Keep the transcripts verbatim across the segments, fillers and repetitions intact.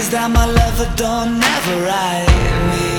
is that my lover don't never write me.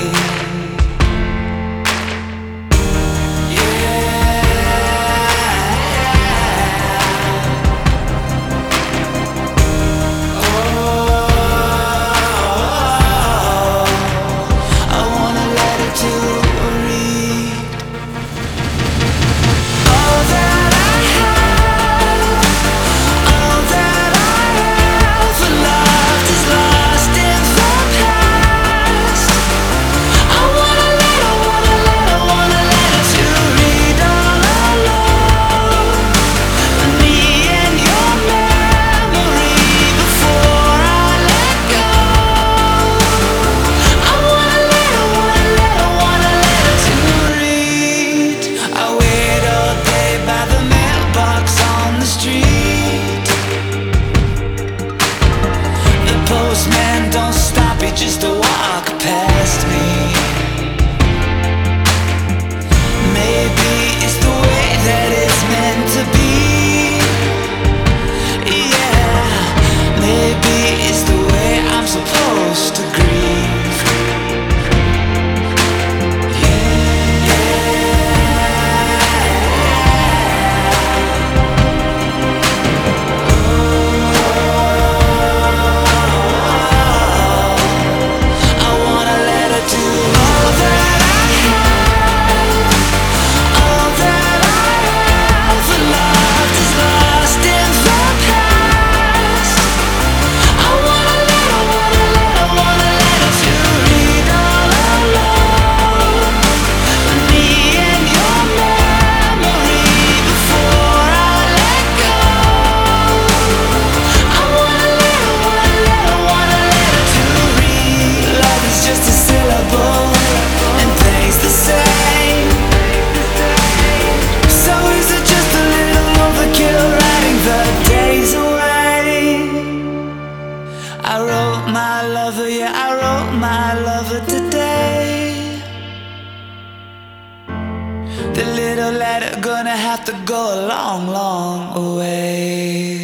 Postman don't stop, he just walk past me. Maybe it's the way that it's meant to be. Yeah, maybe it's the way I'm supposed to grieve. Yeah, I wrote my lover, yeah, I wrote my lover today. The little letter gonna have to go a long, long way.